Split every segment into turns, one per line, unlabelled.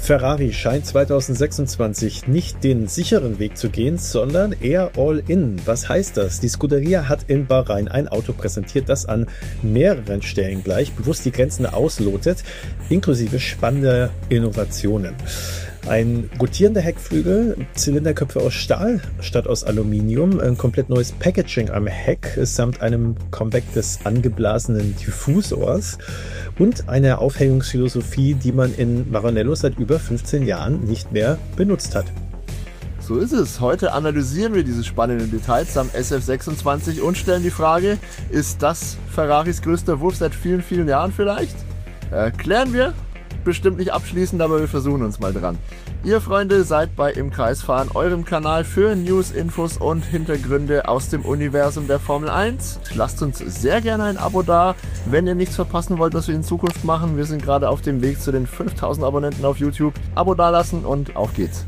Ferrari scheint 2026 nicht den sicheren Weg zu gehen, sondern eher all-in. Was heißt das? Die Scuderia hat in Bahrain ein Auto präsentiert, das an mehreren Stellen gleich bewusst die Grenzen auslotet, inklusive spannender Innovationen. Ein rotierender Heckflügel, Zylinderköpfe aus Stahl statt aus Aluminium, ein komplett neues Packaging am Heck samt einem Comeback des angeblasenen Diffusors und eine Aufhängungsphilosophie, die man in Maranello seit über 15 Jahren nicht mehr benutzt hat.
So ist es. Heute analysieren wir diese spannenden Details am SF26 und stellen die Frage, ist das Ferraris größter Wurf seit vielen, vielen Jahren vielleicht? Klären wir. Bestimmt nicht abschließend, aber wir versuchen uns mal dran. Ihr Freunde seid bei Im Kreis fahren, eurem Kanal für News, Infos und Hintergründe aus dem Universum der Formel 1. Lasst uns sehr gerne ein Abo da, wenn ihr nichts verpassen wollt, was wir in Zukunft machen. Wir sind gerade auf dem Weg zu den 5000 Abonnenten auf YouTube. Abo dalassen und auf geht's.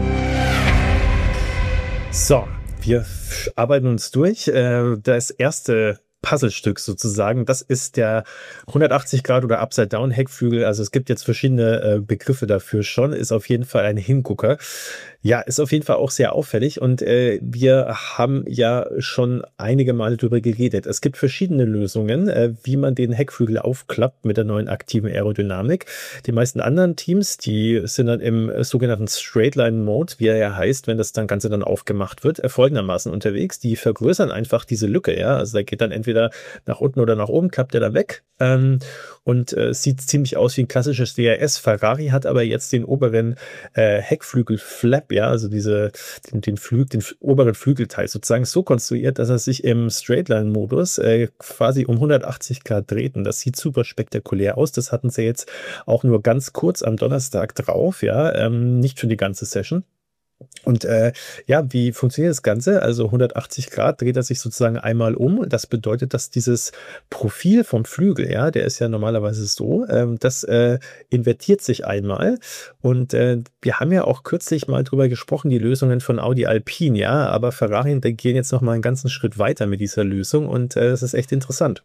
So, wir arbeiten uns durch. Das erste Puzzlestück sozusagen, das ist der 180 Grad oder Upside-Down Heckflügel. Also es gibt jetzt verschiedene Begriffe dafür schon. Ist auf jeden Fall ein Hingucker. Ja, ist auf jeden Fall auch sehr auffällig und wir haben ja schon einige Male darüber geredet. Es gibt verschiedene Lösungen, wie man den Heckflügel aufklappt mit der neuen aktiven Aerodynamik. Die meisten anderen Teams, die sind dann im sogenannten Straightline-Mode, wie er ja heißt, wenn das Ganze dann aufgemacht wird, folgendermaßen unterwegs. Die vergrößern einfach diese Lücke, ja. Also da geht dann entweder nach unten oder nach oben, klappt der dann weg und sieht ziemlich aus wie ein klassisches DRS. Ferrari hat aber jetzt den oberen Heckflügel-Flap, ja, also den oberen Flügelteil sozusagen so konstruiert, dass er sich im Straightline-Modus quasi um 180 Grad dreht. Und das sieht super spektakulär aus. Das hatten sie jetzt auch nur ganz kurz am Donnerstag drauf, ja, nicht für die ganze Session. Und ja, wie funktioniert das Ganze? Also 180 Grad dreht er sich sozusagen einmal um. Das bedeutet, dass dieses Profil vom Flügel, ja, der ist ja normalerweise so, das invertiert sich einmal. Und wir haben ja auch kürzlich mal drüber gesprochen, die Lösungen von Audi Alpine, ja, aber Ferrari, die gehen jetzt noch mal einen ganzen Schritt weiter mit dieser Lösung und das ist echt interessant.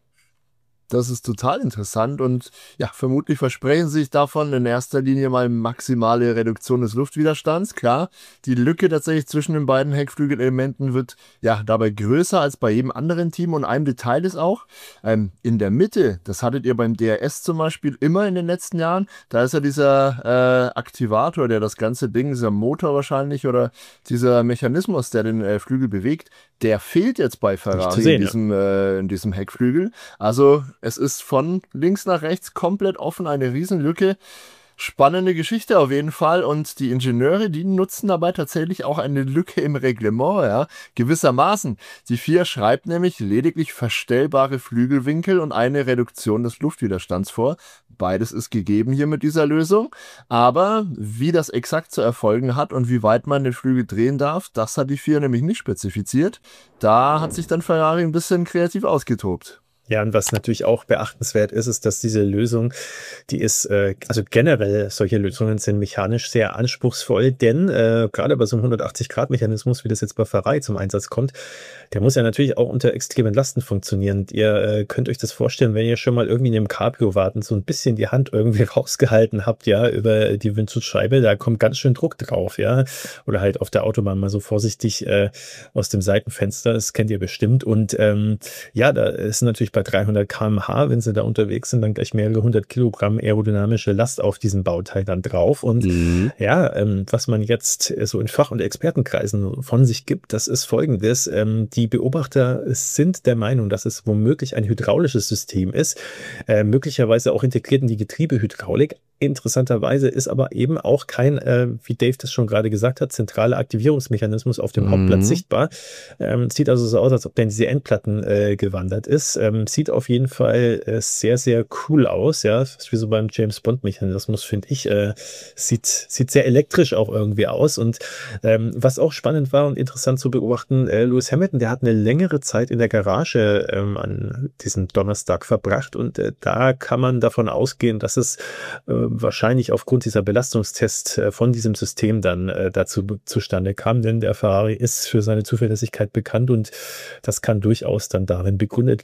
Das ist total interessant und ja, vermutlich versprechen sie sich davon in erster Linie mal maximale Reduktion des Luftwiderstands. Klar, die Lücke tatsächlich zwischen den beiden Heckflügelelementen wird ja dabei größer als bei jedem anderen Team und ein Detail ist auch, in der Mitte, das hattet ihr beim DRS zum Beispiel immer in den letzten Jahren, da ist ja dieser Aktivator, der das ganze Ding, dieser Motor wahrscheinlich oder dieser Mechanismus, der den Flügel bewegt, der fehlt jetzt bei Ferrari sehen, in diesem Heckflügel. Also es ist von links nach rechts komplett offen, eine Riesenlücke. Spannende Geschichte auf jeden Fall und die Ingenieure, die nutzen dabei tatsächlich auch eine Lücke im Reglement, ja, gewissermaßen. Die FIA schreibt nämlich lediglich verstellbare Flügelwinkel und eine Reduktion des Luftwiderstands vor. Beides ist gegeben hier mit dieser Lösung, aber wie das exakt zu erfolgen hat und wie weit man den Flügel drehen darf, das hat die FIA nämlich nicht spezifiziert. Da hat sich dann Ferrari ein bisschen kreativ ausgetobt.
Ja, und was natürlich auch beachtenswert ist, ist, dass diese Lösung, die ist, also generell solche Lösungen sind mechanisch sehr anspruchsvoll, denn gerade bei so einem 180-Grad-Mechanismus, wie das jetzt bei Ferrari zum Einsatz kommt, der muss ja natürlich auch unter extremen Lasten funktionieren. Ihr könnt euch das vorstellen, wenn ihr schon mal irgendwie in einem Cabrio warten, so ein bisschen die Hand irgendwie rausgehalten habt, ja, über die Windschutzscheibe, da kommt ganz schön Druck drauf, ja, oder halt auf der Autobahn mal so vorsichtig aus dem Seitenfenster, das kennt ihr bestimmt und ja, da ist natürlich bei 300 km/h, wenn sie da unterwegs sind, dann gleich mehrere 100 Kilogramm aerodynamische Last auf diesem Bauteil dann drauf. Und ja, was man jetzt so in Fach- und Expertenkreisen von sich gibt, das ist Folgendes. Die Beobachter sind der Meinung, dass es womöglich ein hydraulisches System ist, möglicherweise auch integriert in die Getriebehydraulik. Interessanterweise ist aber eben auch kein, wie Dave das schon gerade gesagt hat, zentraler Aktivierungsmechanismus auf dem Hauptblatt sichtbar. Sieht also so aus, als ob der in diese Endplatten gewandert ist. Sieht auf jeden Fall sehr, sehr cool aus. Ja, wie so beim James-Bond-Mechanismus, finde ich. Sieht sehr elektrisch auch irgendwie aus. Und was auch spannend war und interessant zu beobachten, Lewis Hamilton, der hat eine längere Zeit in der Garage an diesem Donnerstag verbracht. Und da kann man davon ausgehen, dass es wahrscheinlich aufgrund dieser Belastungstests von diesem System dann dazu zustande kam, denn der Ferrari ist für seine Zuverlässigkeit bekannt und das kann durchaus dann darin begründet liegen. Aber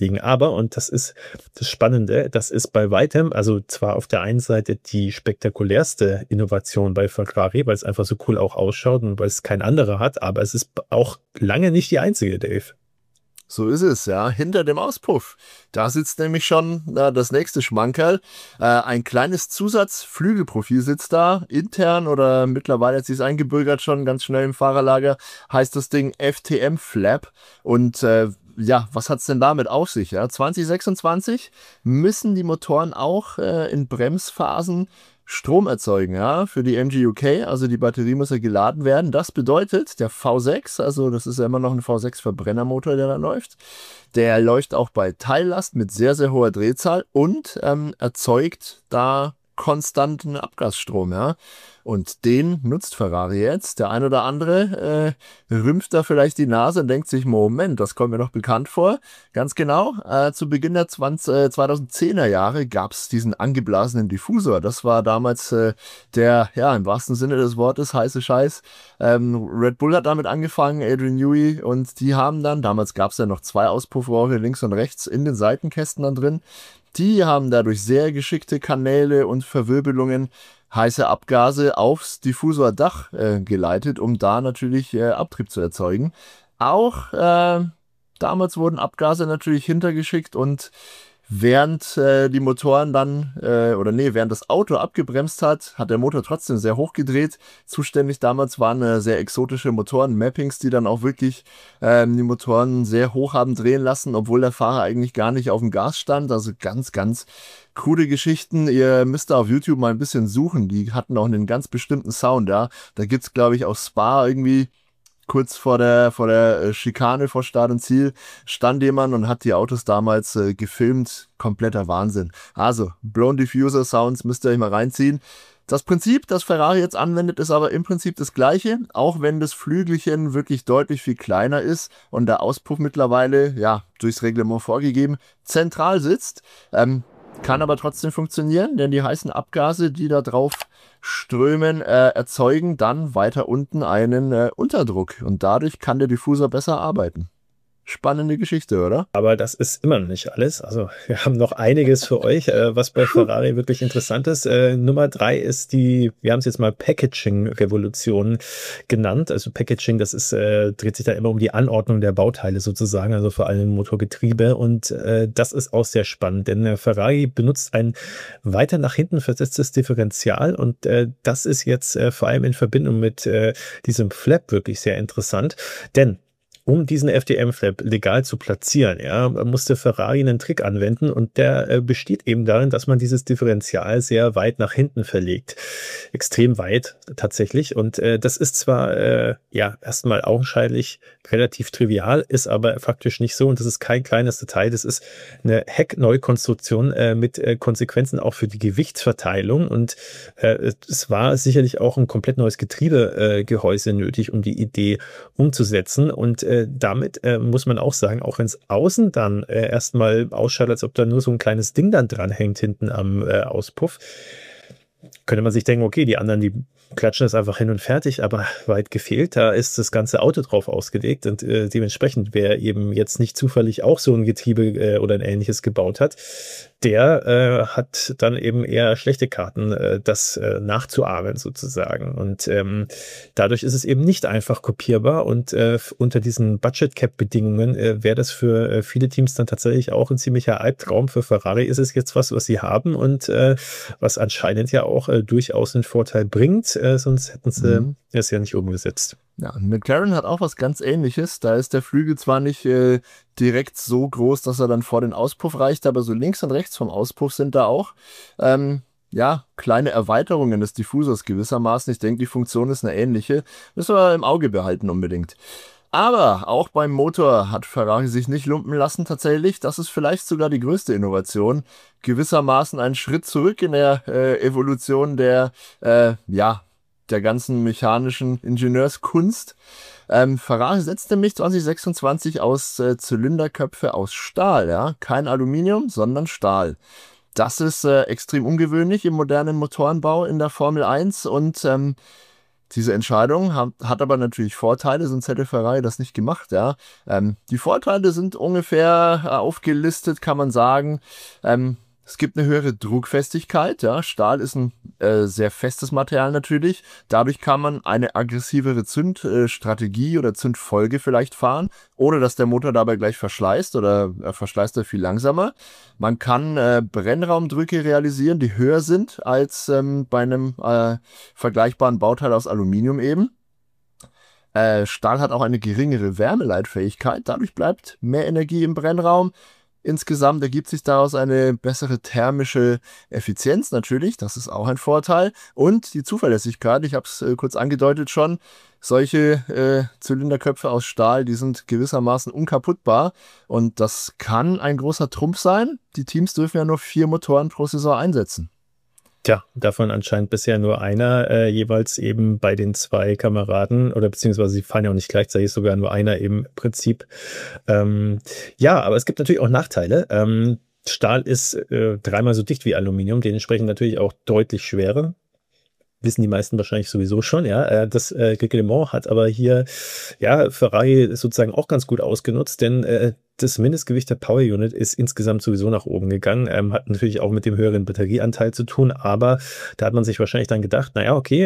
Aber, und das ist das Spannende, das ist bei weitem, also zwar auf der einen Seite die spektakulärste Innovation bei Ferrari, weil es einfach so cool auch ausschaut und weil es kein anderer hat, aber es ist auch lange nicht die einzige, Dave.
So ist es, ja. Hinter dem Auspuff. Da sitzt nämlich schon das nächste Schmankerl. Ein kleines Zusatzflügelprofil sitzt da. Intern oder mittlerweile hat sich es eingebürgert schon ganz schnell im Fahrerlager. Heißt das Ding FTM Flap. Und ja, was hat's denn damit auf sich? Ja? 2026 müssen die Motoren auch in Bremsphasen Strom erzeugen, ja, für die MG UK, also die Batterie muss ja geladen werden. Das bedeutet, der V6, also das ist ja immer noch ein V6-Verbrennermotor, der da läuft, der läuft auch bei Teillast mit sehr, sehr hoher Drehzahl und erzeugt da konstanten Abgasstrom, ja. Und den nutzt Ferrari jetzt. Der ein oder andere rümpft da vielleicht die Nase und denkt sich, Moment, das kommt mir noch bekannt vor. Ganz genau, zu Beginn der 2010er Jahre gab es diesen angeblasenen Diffusor. Das war damals der, ja, im wahrsten Sinne des Wortes, heiße Scheiß. Red Bull hat damit angefangen, Adrian Newey, und die haben dann, damals gab es ja noch 2 Auspuffrohre links und rechts in den Seitenkästen dann drin. Die haben dadurch sehr geschickte Kanäle und Verwirbelungen heiße Abgase aufs Diffusordach geleitet, um da natürlich Abtrieb zu erzeugen. Auch damals wurden Abgase natürlich hintergeschickt und während die Motoren dann, während das Auto abgebremst hat, hat der Motor trotzdem sehr hoch gedreht. Zuständig damals waren sehr exotische Motoren, Mappings, die dann auch wirklich die Motoren sehr hoch haben drehen lassen, obwohl der Fahrer eigentlich gar nicht auf dem Gas stand. Also ganz, ganz krude Geschichten. Ihr müsst da auf YouTube mal ein bisschen suchen. Die hatten auch einen ganz bestimmten Sound, ja. Da gibt's, glaube ich, auf Spa irgendwie kurz vor der Schikane vor Start und Ziel stand jemand und hat die Autos damals gefilmt. Kompletter Wahnsinn. Also, Blown Diffuser Sounds müsst ihr euch mal reinziehen. Das Prinzip, das Ferrari jetzt anwendet, ist aber im Prinzip das gleiche, auch wenn das Flügelchen wirklich deutlich viel kleiner ist und der Auspuff mittlerweile, ja, durchs Reglement vorgegeben, zentral sitzt. Kann aber trotzdem funktionieren, denn die heißen Abgase, die da drauf strömen, erzeugen dann weiter unten einen Unterdruck und dadurch kann der Diffusor besser arbeiten. Spannende Geschichte, oder?
Aber das ist immer noch nicht alles. Also wir haben noch einiges für euch, was bei Ferrari wirklich interessant ist. Nummer 3 ist wir haben es jetzt mal Packaging-Revolution genannt. Also Packaging, das ist, dreht sich da immer um die Anordnung der Bauteile sozusagen, also vor allem Motorgetriebe. Und das ist auch sehr spannend, denn Ferrari benutzt ein weiter nach hinten versetztes Differential und das ist jetzt vor allem in Verbindung mit diesem Flap wirklich sehr interessant, denn um diesen FDM-Flap legal zu platzieren, ja, musste Ferrari einen Trick anwenden und der besteht eben darin, dass man dieses Differential sehr weit nach hinten verlegt. Extrem weit tatsächlich. Und das ist zwar erstmal augenscheinlich relativ trivial, ist aber faktisch nicht so und das ist kein kleines Detail. Das ist eine Heckneukonstruktion mit Konsequenzen auch für die Gewichtsverteilung und es war sicherlich auch ein komplett neues Getriebegehäuse nötig, um die Idee umzusetzen und damit muss man auch sagen, auch wenn es außen dann erstmal ausschaut, als ob da nur so ein kleines Ding dann dran hängt hinten am Auspuff, könnte man sich denken, okay, die anderen, die klatschen das einfach hin und fertig, aber weit gefehlt, da ist das ganze Auto drauf ausgelegt und dementsprechend, wer eben jetzt nicht zufällig auch so ein Getriebe oder ein ähnliches gebaut hat, der hat dann eben eher schlechte Karten, das nachzuahmen sozusagen. Und dadurch ist es eben nicht einfach kopierbar und unter diesen Budget-Cap-Bedingungen wäre das für viele Teams dann tatsächlich auch ein ziemlicher Albtraum. Für Ferrari ist es jetzt was sie haben und was anscheinend ja auch durchaus einen Vorteil bringt, sonst hätten sie es ja nicht umgesetzt.
Ja, und McLaren hat auch was ganz Ähnliches. Da ist der Flügel zwar nicht direkt so groß, dass er dann vor den Auspuff reicht, aber so links und rechts vom Auspuff sind da auch kleine Erweiterungen des Diffusors gewissermaßen. Ich denke, die Funktion ist eine ähnliche. Müssen wir im Auge behalten unbedingt. Aber auch beim Motor hat Ferrari sich nicht lumpen lassen tatsächlich. Das ist vielleicht sogar die größte Innovation. Gewissermaßen ein Schritt zurück in der Evolution der ganzen mechanischen Ingenieurskunst. Ferrari setzt nämlich 2026 aus Zylinderköpfe aus Stahl, ja. Kein Aluminium, sondern Stahl. Das ist extrem ungewöhnlich im modernen Motorenbau in der Formel 1 und Diese Entscheidung hat aber natürlich Vorteile, sonst hätte Ferrari das nicht gemacht, ja. Die Vorteile sind ungefähr aufgelistet, kann man sagen. Es gibt eine höhere Druckfestigkeit, ja. Stahl ist ein sehr festes Material natürlich. Dadurch kann man eine aggressivere Zündstrategie oder Zündfolge vielleicht fahren, ohne dass der Motor dabei gleich verschleißt oder verschleißt er viel langsamer. Man kann Brennraumdrücke realisieren, die höher sind als bei einem vergleichbaren Bauteil aus Aluminium eben. Stahl hat auch eine geringere Wärmeleitfähigkeit, dadurch bleibt mehr Energie im Brennraum. Insgesamt ergibt sich daraus eine bessere thermische Effizienz natürlich, das ist auch ein Vorteil. Und die Zuverlässigkeit, ich habe es kurz angedeutet schon, solche Zylinderköpfe aus Stahl, die sind gewissermaßen unkaputtbar und das kann ein großer Trumpf sein. Die Teams dürfen ja nur 4 Motoren pro Saison einsetzen.
Tja, davon anscheinend bisher nur einer, jeweils eben bei den 2 Kameraden oder beziehungsweise sie fahren ja auch nicht gleichzeitig, sogar nur einer im Prinzip. Ja, aber es gibt natürlich auch Nachteile. Stahl ist 3-mal so dicht wie Aluminium, dementsprechend natürlich auch deutlich schwerer. Wissen die meisten wahrscheinlich sowieso schon, ja. Das Reglement hat aber hier, ja, Ferrari sozusagen auch ganz gut ausgenutzt, denn das Mindestgewicht der Power Unit ist insgesamt sowieso nach oben gegangen, hat natürlich auch mit dem höheren Batterieanteil zu tun, aber da hat man sich wahrscheinlich dann gedacht, naja, okay,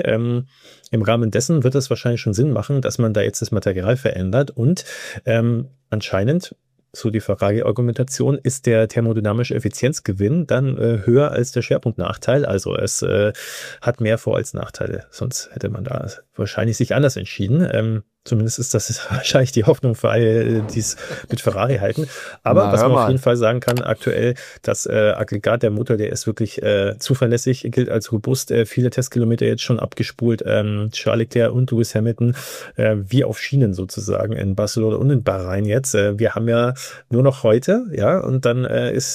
im Rahmen dessen wird es wahrscheinlich schon Sinn machen, dass man da jetzt das Material verändert und anscheinend, so die Ferrari-Argumentation, ist der thermodynamische Effizienzgewinn dann höher als der Schwerpunktnachteil. Also es hat mehr Vor- als Nachteile. Sonst hätte man da wahrscheinlich sich anders entschieden. Zumindest ist das wahrscheinlich die Hoffnung für alle, die es mit Ferrari halten. Aber was man auf jeden Fall sagen kann, aktuell, das Aggregat, der Motor, der ist wirklich zuverlässig, gilt als robust. Viele Testkilometer jetzt schon abgespult. Charles Leclerc und Lewis Hamilton wie auf Schienen sozusagen in Barcelona und in Bahrain jetzt. Wir haben ja nur noch heute, ja, und dann ist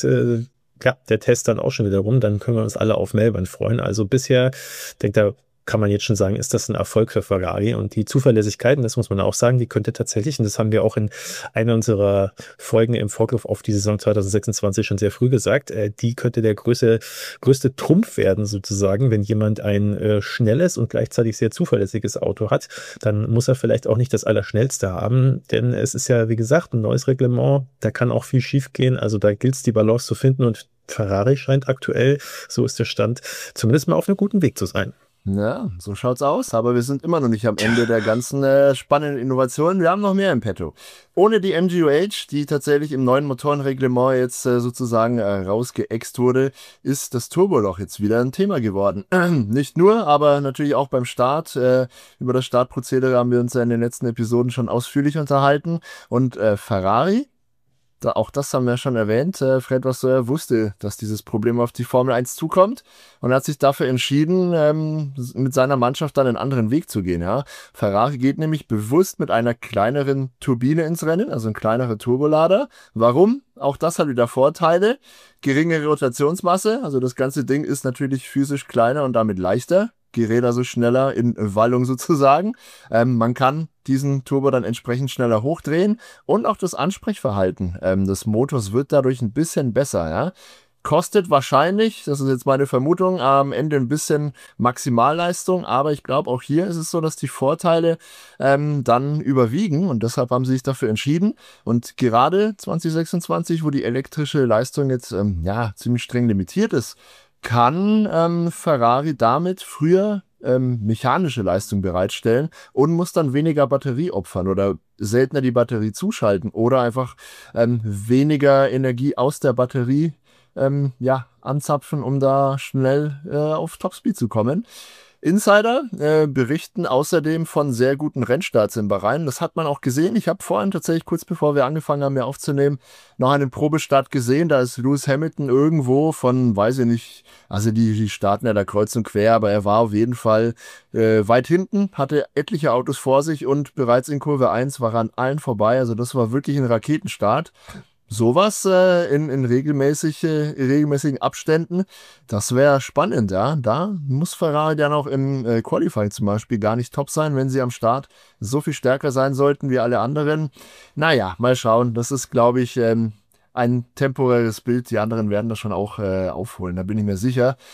ja der Test dann auch schon wieder rum. Dann können wir uns alle auf Melbourne freuen. Also bisher, denkt da kann man jetzt schon sagen, ist das ein Erfolg für Ferrari. Und die Zuverlässigkeit, und das muss man auch sagen, die könnte tatsächlich, und das haben wir auch in einer unserer Folgen im Vorgriff auf die Saison 2026 schon sehr früh gesagt, die könnte der größte Trumpf werden sozusagen. Wenn jemand ein schnelles und gleichzeitig sehr zuverlässiges Auto hat, dann muss er vielleicht auch nicht das Allerschnellste haben, denn es ist ja, wie gesagt, ein neues Reglement, da kann auch viel schief gehen, also da gilt es, die Balance zu finden und Ferrari scheint aktuell, so ist der Stand, zumindest mal auf einem guten Weg zu sein.
Ja, so schaut's aus, aber wir sind immer noch nicht am Ende der ganzen spannenden Innovationen. Wir haben noch mehr im Petto. Ohne die MGUH, die tatsächlich im neuen Motorenreglement jetzt sozusagen rausgeext wurde, ist das Turboloch jetzt wieder ein Thema geworden. Nicht nur, aber natürlich auch beim Start. Über das Startprozedere haben wir uns ja in den letzten Episoden schon ausführlich unterhalten. Und Ferrari, auch das haben wir schon erwähnt, Fred Vasseur wusste, dass dieses Problem auf die Formel 1 zukommt und hat sich dafür entschieden, mit seiner Mannschaft dann einen anderen Weg zu gehen. Ja. Ferrari geht nämlich bewusst mit einer kleineren Turbine ins Rennen, also ein kleinerer Turbolader. Warum? Auch das hat wieder Vorteile. Geringere Rotationsmasse, also das ganze Ding ist natürlich physisch kleiner und damit leichter. Gerät also schneller in Wallung sozusagen. Man kann diesen Turbo dann entsprechend schneller hochdrehen und auch das Ansprechverhalten des Motors wird dadurch ein bisschen besser. Ja? Kostet wahrscheinlich, das ist jetzt meine Vermutung, am Ende ein bisschen Maximalleistung, aber ich glaube auch hier ist es so, dass die Vorteile dann überwiegen und deshalb haben sie sich dafür entschieden und gerade 2026, wo die elektrische Leistung jetzt ziemlich streng limitiert ist, kann Ferrari damit früher mechanische Leistung bereitstellen und muss dann weniger Batterie opfern oder seltener die Batterie zuschalten oder einfach weniger Energie aus der Batterie anzapfen, um da schnell auf Topspeed zu kommen. Insider berichten außerdem von sehr guten Rennstarts in Bahrain. Das hat man auch gesehen. Ich habe vorhin tatsächlich kurz bevor wir angefangen haben, hier aufzunehmen, noch einen Probestart gesehen. Da ist Lewis Hamilton irgendwo von, weiß ich nicht, also die starten ja da kreuz und quer, aber er war auf jeden Fall weit hinten, hatte etliche Autos vor sich und bereits in Kurve 1 war er an allen vorbei. Also das war wirklich ein Raketenstart. Sowas in regelmäßigen Abständen, das wäre spannend, ja. Da muss Ferrari dann auch im Qualifying zum Beispiel gar nicht top sein, wenn sie am Start so viel stärker sein sollten wie alle anderen. Naja, mal schauen. Das ist, glaube ich, ein temporäres Bild. Die anderen werden das schon auch aufholen, da bin ich mir sicher.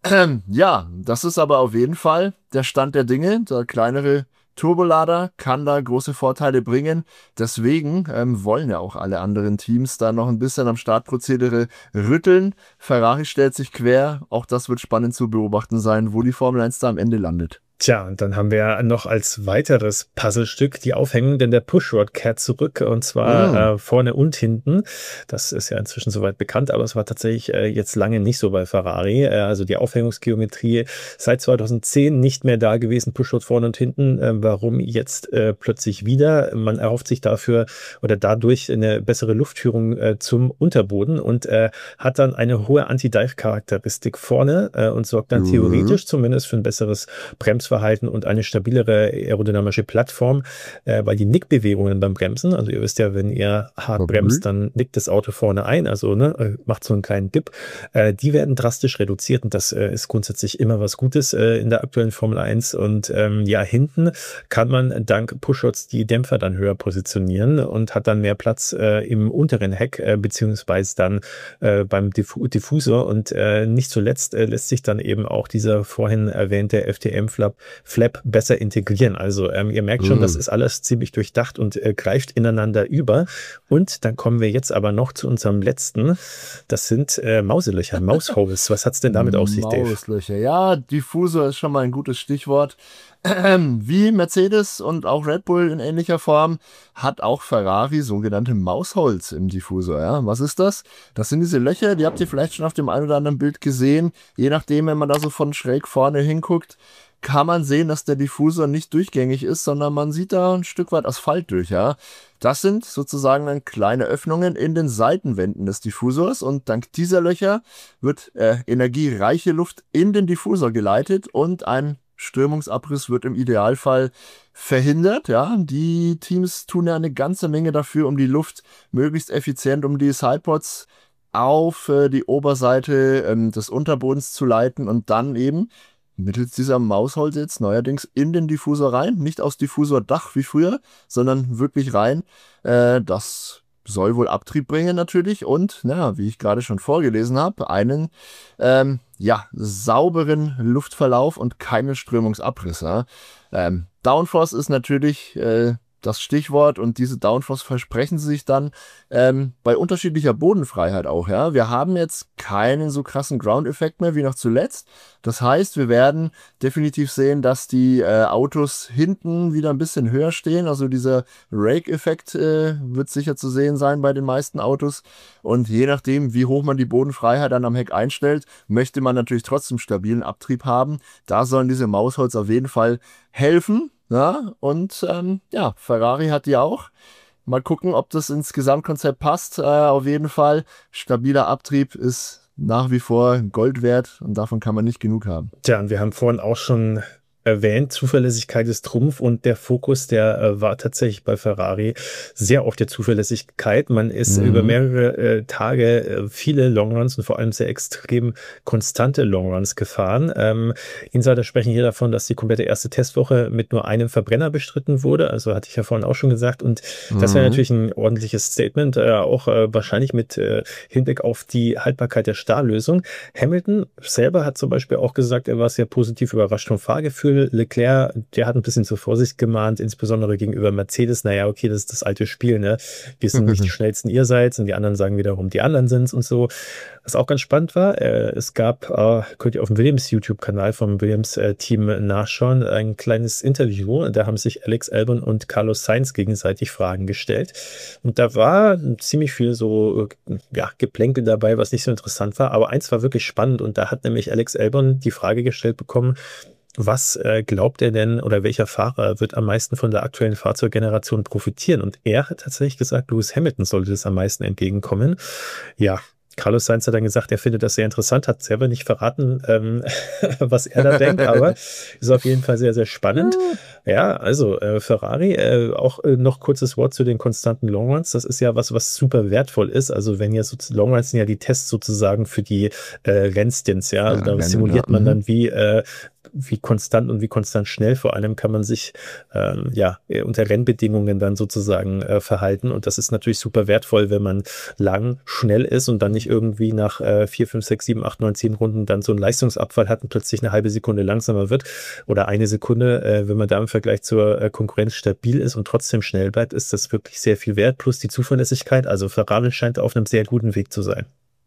Ja, das ist aber auf jeden Fall der Stand der Dinge. Der kleinere Turbolader kann da große Vorteile bringen. Deswegen wollen ja auch alle anderen Teams da noch ein bisschen am Startprozedere rütteln. Ferrari stellt sich quer. Auch das wird spannend zu beobachten sein, wo die Formel 1 da am Ende landet.
Tja, und dann haben wir noch als weiteres Puzzlestück die Aufhängung denn der Pushrod kehrt zurück, und zwar vorne und hinten. Das ist ja inzwischen soweit bekannt, aber es war tatsächlich jetzt lange nicht so bei Ferrari. Also die Aufhängungsgeometrie seit 2010 nicht mehr da gewesen, Pushrod vorne und hinten. Warum jetzt plötzlich wieder? Man erhofft sich dafür oder dadurch eine bessere Luftführung zum Unterboden und hat dann eine hohe Anti-Dive-Charakteristik vorne und sorgt dann theoretisch zumindest für ein besseres Bremsverhalten und eine stabilere aerodynamische Plattform, weil die Nickbewegungen beim Bremsen, also ihr wisst ja, wenn ihr hart bremst, dann nickt das Auto vorne ein, also macht so einen kleinen Dip, die werden drastisch reduziert und das ist grundsätzlich immer was Gutes in der aktuellen Formel 1 und hinten kann man dank Pushrods die Dämpfer dann höher positionieren und hat dann mehr Platz im unteren Heck, beziehungsweise dann beim Diffusor und nicht zuletzt lässt sich dann eben auch dieser vorhin erwähnte FDM-Flap besser integrieren. Also ihr merkt schon, das ist alles ziemlich durchdacht und greift ineinander über. Und dann kommen wir jetzt aber noch zu unserem letzten. Das sind Mauselöcher, Mausholes. Was hat's denn damit auf sich, Dave?
Mauslöcher, ja, Diffusor ist schon mal ein gutes Stichwort. Wie Mercedes und auch Red Bull in ähnlicher Form hat auch Ferrari sogenannte Mausholes im Diffusor. Ja? Was ist das? Das sind diese Löcher, die habt ihr vielleicht schon auf dem einen oder anderen Bild gesehen. Je nachdem, wenn man da so von schräg vorne hinguckt, kann man sehen, dass der Diffusor nicht durchgängig ist, sondern man sieht da ein Stück weit Asphalt durch. Ja? Das sind sozusagen dann kleine Öffnungen in den Seitenwänden des Diffusors und dank dieser Löcher wird energiereiche Luft in den Diffusor geleitet und ein Strömungsabriss wird im Idealfall verhindert. Ja, die Teams tun ja eine ganze Menge dafür, um die Luft möglichst effizient um die Sidepods auf die Oberseite des Unterbodens zu leiten und dann eben mittels dieser Mausholz jetzt neuerdings in den Diffusor rein. Nicht aus Diffusordach wie früher, sondern wirklich rein. Das soll wohl Abtrieb bringen natürlich und, wie ich gerade schon vorgelesen habe, einen sauberen Luftverlauf und keinen Strömungsabriss. Downforce ist natürlich das Stichwort und diese Downforce versprechen sie sich dann bei unterschiedlicher Bodenfreiheit auch. Ja? Wir haben jetzt keinen so krassen Ground-Effekt mehr wie noch zuletzt. Das heißt, wir werden definitiv sehen, dass die Autos hinten wieder ein bisschen höher stehen. Also dieser Rake-Effekt wird sicher zu sehen sein bei den meisten Autos. Und je nachdem, wie hoch man die Bodenfreiheit dann am Heck einstellt, möchte man natürlich trotzdem stabilen Abtrieb haben. Da sollen diese Mausholz auf jeden Fall helfen. Ja, und Ferrari hat die auch. Mal gucken, ob das ins Gesamtkonzept passt. Auf jeden Fall, stabiler Abtrieb ist nach wie vor Gold wert und davon kann man nicht genug haben.
Tja, und wir haben vorhin auch schon erwähnt, Zuverlässigkeit ist Trumpf und der Fokus, der war tatsächlich bei Ferrari sehr auf der Zuverlässigkeit. Man ist über mehrere Tage viele Longruns und vor allem sehr extrem konstante Longruns gefahren. Insider sprechen hier davon, dass die komplette erste Testwoche mit nur einem Verbrenner bestritten wurde. Also hatte ich ja vorhin auch schon gesagt. Und das wäre natürlich ein ordentliches Statement, auch wahrscheinlich mit Hinblick auf die Haltbarkeit der Starrlösung. Hamilton selber hat zum Beispiel auch gesagt, er war sehr positiv überrascht vom Fahrgefühl. Leclerc, der hat ein bisschen zur Vorsicht gemahnt, insbesondere gegenüber Mercedes. Naja, okay, das ist das alte Spiel, ne? Wir sind nicht die schnellsten, ihr seid, und die anderen sagen wiederum, die anderen sind's und so. Was auch ganz spannend war, es gab, könnt ihr auf dem Williams-YouTube-Kanal vom Williams-Team nachschauen, ein kleines Interview. Da haben sich Alex Albon und Carlos Sainz gegenseitig Fragen gestellt. Und da war ziemlich viel so, Geplänkel dabei, was nicht so interessant war. Aber eins war wirklich spannend und da hat nämlich Alex Albon die Frage gestellt bekommen, was glaubt er denn oder welcher Fahrer wird am meisten von der aktuellen Fahrzeuggeneration profitieren? Und er hat tatsächlich gesagt, Lewis Hamilton sollte das am meisten entgegenkommen. Ja, Carlos Sainz hat dann gesagt, er findet das sehr interessant, hat selber nicht verraten, was er da denkt, aber ist auf jeden Fall sehr, sehr spannend. Ja, also Ferrari, auch noch kurzes Wort zu den konstanten Longruns. Das ist ja was super wertvoll ist. Also wenn ihr so Longruns sind ja die Tests sozusagen für die Rennstints, ja. Also da simuliert man dann wie wie konstant und wie konstant schnell vor allem kann man sich unter Rennbedingungen dann sozusagen verhalten. Und das ist natürlich super wertvoll, wenn man lang schnell ist und dann nicht irgendwie nach 4, 5, 6, 7, 8, 9, 10 Runden dann so einen Leistungsabfall hat und plötzlich eine halbe Sekunde langsamer wird oder eine Sekunde. Wenn man da im Vergleich zur Konkurrenz stabil ist und trotzdem schnell bleibt, ist das wirklich sehr viel wert. Plus die Zuverlässigkeit. Also Ferrari scheint auf einem sehr guten Weg zu sein.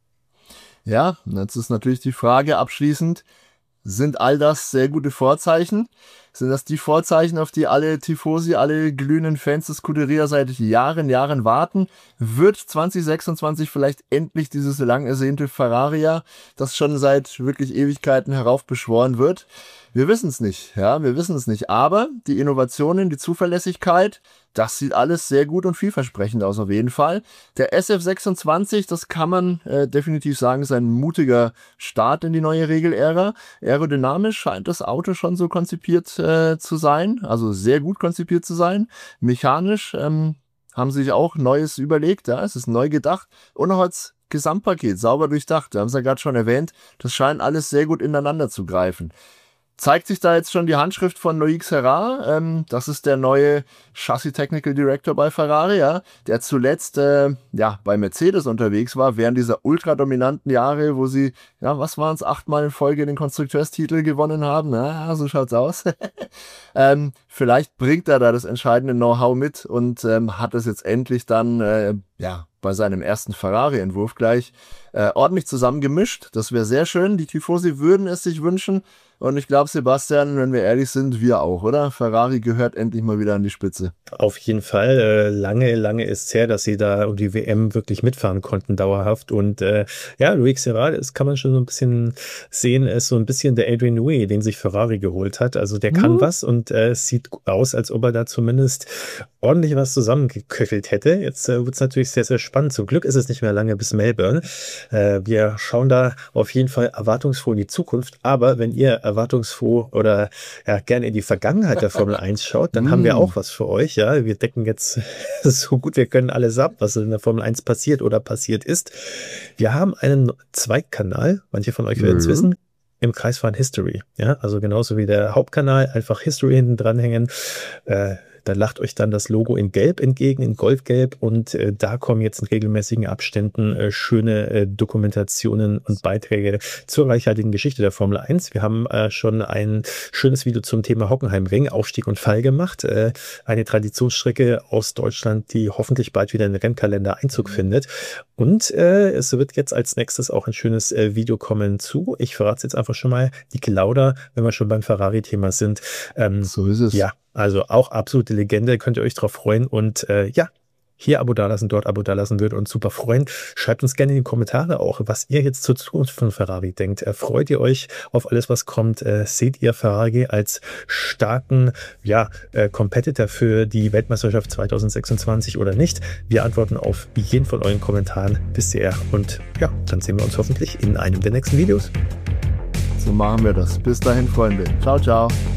Ja, jetzt ist natürlich die Frage abschließend, sind all das sehr gute Vorzeichen? Sind das die Vorzeichen, auf die alle Tifosi, alle glühenden Fans des Scuderia seit Jahren warten? Wird 2026 vielleicht endlich dieses lang ersehnte Ferrari, das schon seit wirklich Ewigkeiten heraufbeschworen wird? Wir wissen es nicht, wir wissen es nicht. Aber die Innovationen, die Zuverlässigkeit, das sieht alles sehr gut und vielversprechend aus auf jeden Fall. Der SF26, das kann man definitiv sagen, ist ein mutiger Start in die neue Regelära. Aerodynamisch scheint das Auto schon so konzipiert zu sein, also sehr gut konzipiert zu sein. Mechanisch haben sie sich auch Neues überlegt, es ist neu gedacht und auch als Gesamtpaket sauber durchdacht. Wir haben es ja gerade schon erwähnt, das scheint alles sehr gut ineinander zu greifen. Zeigt sich da jetzt schon die Handschrift von Loïc Serra, das ist der neue Chassis Technical Director bei Ferrari, der zuletzt bei Mercedes unterwegs war, während dieser ultradominanten Jahre, wo sie, was waren es, 8-mal in Folge den Konstrukteurstitel gewonnen haben, so schaut's aus. Vielleicht bringt er da das entscheidende Know-how mit und hat es jetzt endlich dann, bei seinem ersten Ferrari-Entwurf gleich ordentlich zusammengemischt. Das wäre sehr schön, die Tifosi würden es sich wünschen. Und ich glaube, Sebastian, wenn wir ehrlich sind, wir auch, oder? Ferrari gehört endlich mal wieder an die Spitze.
Auf jeden Fall. Lange ist es her, dass sie da um die WM wirklich mitfahren konnten, dauerhaft. Und Loïc Serra, das kann man schon so ein bisschen sehen, ist so ein bisschen der Adrian Newey, den sich Ferrari geholt hat. Also der kann was und es sieht aus, als ob er da zumindest ordentlich was zusammengeköchelt hätte. Jetzt wird es natürlich sehr, sehr spannend. Zum Glück ist es nicht mehr lange bis Melbourne. Wir schauen da auf jeden Fall erwartungsfroh in die Zukunft. Aber wenn ihr erwartungsfroh oder gerne in die Vergangenheit der Formel 1 schaut, dann haben wir auch was für euch. Ja, wir decken jetzt so gut wir können alles ab, was in der Formel 1 passiert oder passiert ist. Wir haben einen Zweigkanal, manche von euch werden es wissen, im Kreisfahren History. Ja, also genauso wie der Hauptkanal, einfach History hinten dranhängen. Da lacht euch dann das Logo in Gelb entgegen, in Goldgelb und da kommen jetzt in regelmäßigen Abständen schöne Dokumentationen und Beiträge zur reichhaltigen Geschichte der Formel 1. Wir haben schon ein schönes Video zum Thema Hockenheimring, Aufstieg und Fall gemacht. Eine Traditionsstrecke aus Deutschland, die hoffentlich bald wieder in den Rennkalender Einzug findet. Und es wird jetzt als nächstes auch ein schönes Video kommen zu, ich verrate es jetzt einfach schon mal, Niki Lauda, wenn wir schon beim Ferrari-Thema sind.
So ist es.
Ja, also auch absolute Legende, könnt ihr euch drauf freuen und hier Abo dalassen, dort Abo dalassen, würde uns super freuen. Schreibt uns gerne in die Kommentare auch, was ihr jetzt zur Zukunft von Ferrari denkt. Freut ihr euch auf alles, was kommt? Seht ihr Ferrari als starken Competitor für die Weltmeisterschaft 2026 oder nicht? Wir antworten auf jeden von euren Kommentaren bisher und dann sehen wir uns hoffentlich in einem der nächsten Videos.
So machen wir das. Bis dahin, Freunde. Ciao, ciao.